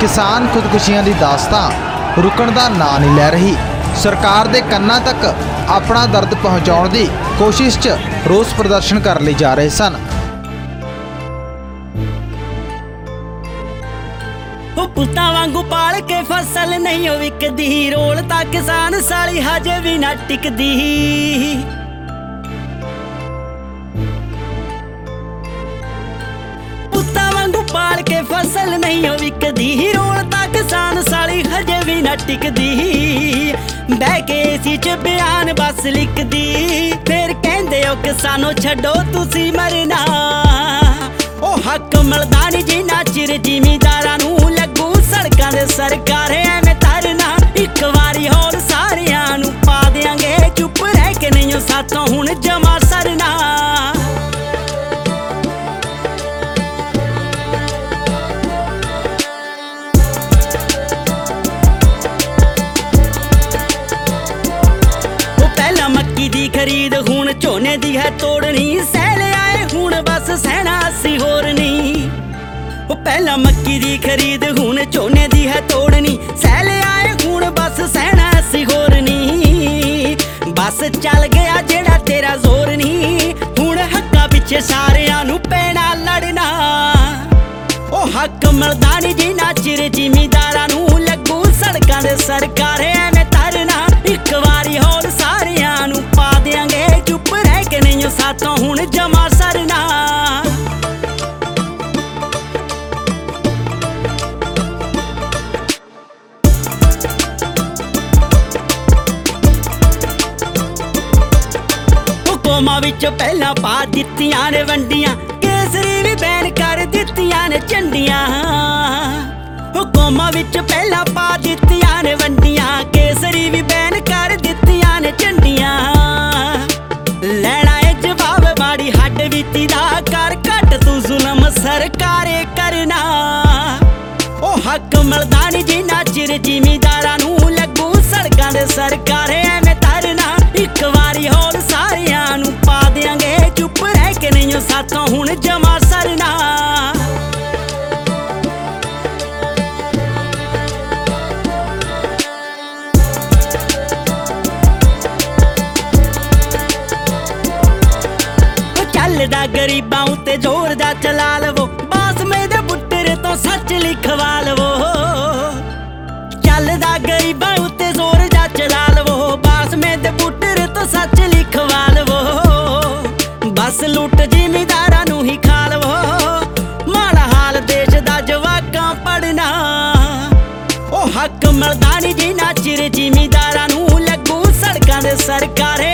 किसान खुदकुशियां दी दास्तां रुकण दा ਨਾਂ नहीं लै रही। सरकार दे कन्नां तक अपना दर्द पहुंचाउण दी कोशिश च रोस प्रदर्शन कर ले जा रहे सन। पुत्तां वांगू पाल के फसल नहीं हो विकदी, रोल तां किसान साली हजे भी ना टिकदी। पुत्तां वांगू पाल के फसल नहीं हो विकदी, रोल तां किसान साली हजे भी ना टिकदी। बह के एसी च बयान बस लिखदी, फिर कहंदे ओ किसानो छड्डो तुसी मरना। ओ हक मिलदा नहीं जिन्ना चिर जिमीदारां नूं लगू सड़कां दे सरकार एवें धरना। इक वारी होर सारियां नूं पा देंगे, चुप रह के नहीं साथों हुण जमा सरना। ओ पहला मक्की दी खरीद हुण झोने दी है तोड़नी, सैल आए हुण बस सहना असी होर नहीं। ओ पहला मक्की दी खरीद हुण झोने दी है तोड़नी, सैल आए हुण बस सहना असी होर नहीं। बस चल गया जेड़ा तेरा जोर नहीं, हुण हक्कां पिछे सारियां नूं पैना लड़ना। ओ हक मिलदा नहीं जिन्ना चिर जिमीदारां नूं लगू सड़कां दे सरकार एवें धरना। इक वारी होर सारियां नूं पा देंगे, चुप रह के नहीं साथों हुण जमा सरना। कौमां विच पहला पा दित्तियां ने वंडियां, केसरी भी बैन कर दित्तियां ने झंडियां। कौमां विच पहला पा दित्तियां ने वंडियां, केसरी भी बैन कर दित्तियां ने झंडियां। लैना ए जवाब माड़ी हड्ड बीती दा, कर घट तू जुल्म सरकारे करना। ओ हक मिलदा नहीं जिन्ना चिर जिमीदारां नूं लगू सड़कां दे सरकार एवें धरना। इक वारी होर सारियां नूं पा देंगे, चुप रह के नहीं साथों हुण जमा सरना। चलदा गरीबां उत्ते जोर दा चला लवो, बासमे दे बुट्टरे तो सच लिखवा लवो। चलदा गरीबां उत्ते जोर दा चला लवो, बासमे दे बुट्टरे तो सच लिखवा लवो। बस लुट जिमीदारां नूं ही खा लवो, माड़ा हाल देश दा जवाकां पढ़ना। ओ हक मिलदा नहीं जिन्ना चिर जिमीदारां नूं लगू सड़कां दे सरकार